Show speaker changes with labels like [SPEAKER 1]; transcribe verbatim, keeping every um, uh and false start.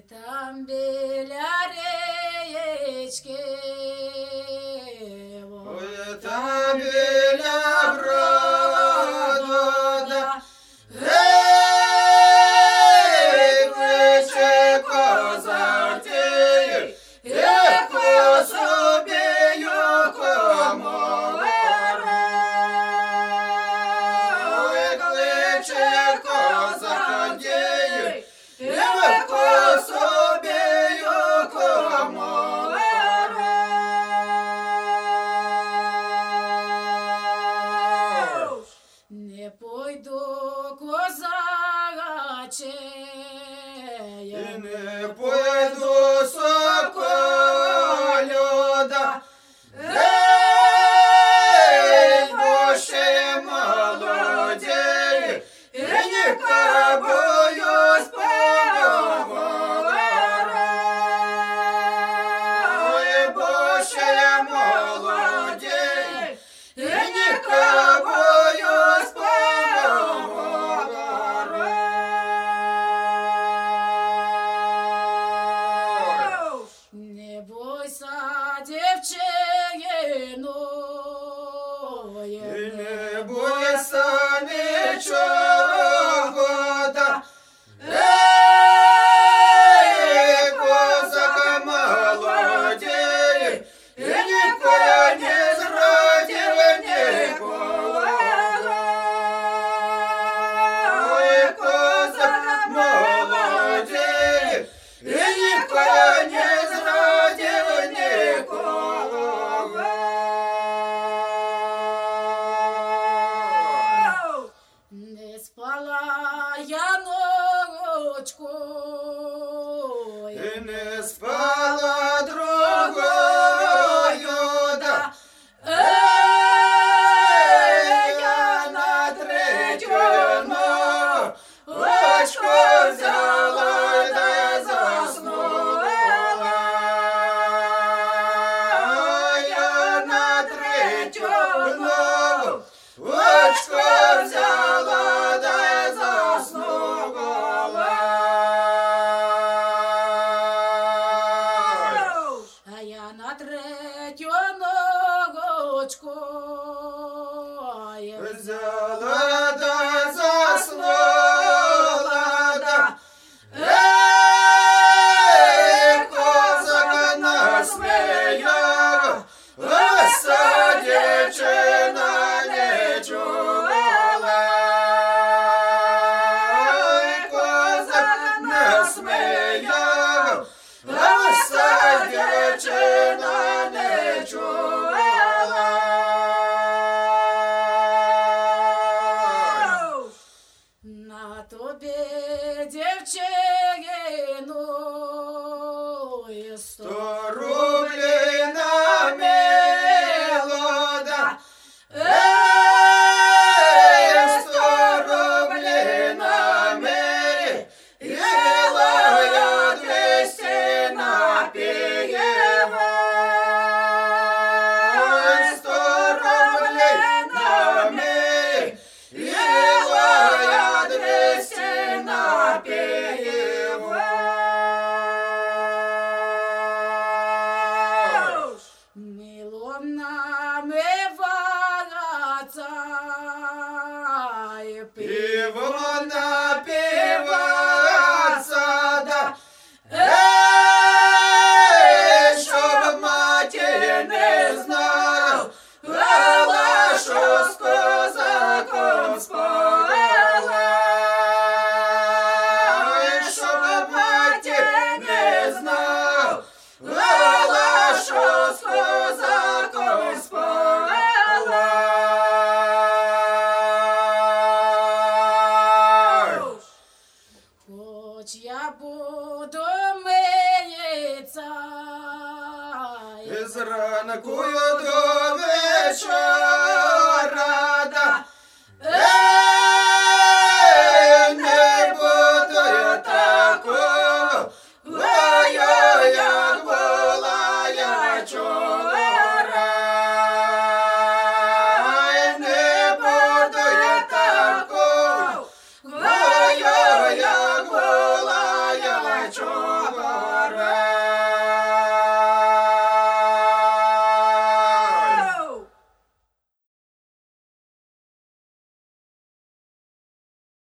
[SPEAKER 1] там біля річки,
[SPEAKER 2] ой, там біля броду, да, гей, кличе козак тій, яку собі юкому ой, кличе козак тій, яку собі юкому
[SPEAKER 1] не пойду, козаче,
[SPEAKER 2] і не пойду соколю, да, ей, бо ще молоді, і ніка боюсь поговорити, ой, бо ще молоді, і ніка боюсь поговорити.
[SPEAKER 1] не бойся, дівчино,
[SPEAKER 2] І не бойся нічого, да, ей, козак молодий, і ніколи не зрадів ніколи. Ой, козак молодий, і ніколи не зрадів ніколи.
[SPEAKER 1] не спала я ночку,
[SPEAKER 2] І не спала другою, да, ей, я на третю ночку взяла та заснула. Я на третю ночку взяла та заснула.
[SPEAKER 1] а я на третю ногочку.
[SPEAKER 2] Взяла да заснула, да, ей, козак насміяв, ася дівчина не чувала. Ей, козак насміяв, ася дівчина не чувала.
[SPEAKER 1] На тобі, дівчино, і сто
[SPEAKER 2] Сто рублей на мелода, ей, сто рублей на мелода, я двести напиева. Сто рублей на мелода, я двести напиева.
[SPEAKER 1] милом намиваться і
[SPEAKER 2] Пиво напиваться, да, ей, щоб матір не знав, але що з козаком спала. Ей, щоб матір не знав, але що з козаком спала.
[SPEAKER 1] хоч я буду миється,
[SPEAKER 2] І зранку до вечора, да, ей, не буду я такого, ой, як була я вчора. Ей, не буду я такого, ой, як була я вчора.